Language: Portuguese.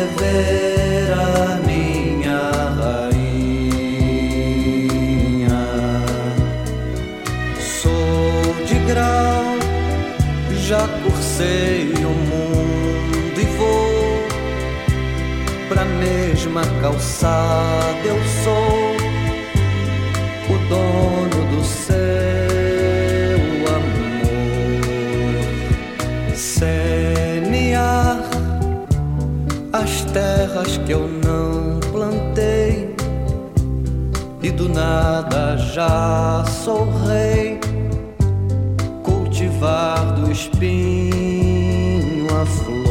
rever a minha rainha. Sou de grau, já cursei o mundo e vou pra mesma calçada. Eu sou o dono do seu amor. Semear as terras que eu não plantei, e do nada já sou rei. Cultivar do espinho a flor.